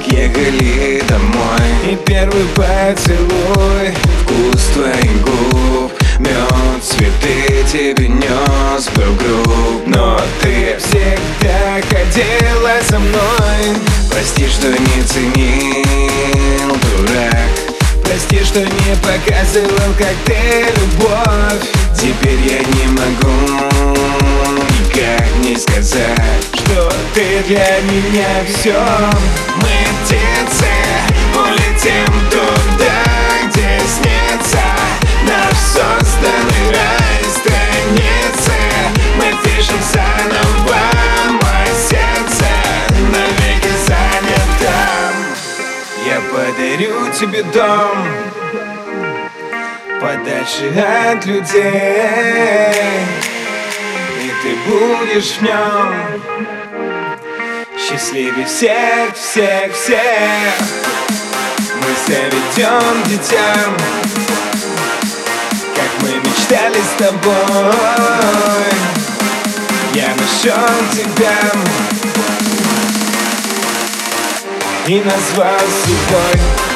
ехали домой. И первый поцелуй, вкус твоих губ, мед, цветы тебе нес, был груб. Но ты всегда ходила со мной. Прости, что не ценил, дурак. Прости, что не показывал, как ты любовь. Теперь я не могу никак не сказать, что ты для меня все. Мы птицы, улетим туда, где снится наш созданный рай. Страницы мы пишем заново, мое сердце навеки занято. Я подарю тебе дом подальше от людей, и ты будешь в нем счастливее всех, всех, всех. Мы заведем дитя, как мы мечтали с тобой. Я нашел тебя и назвал судьбой.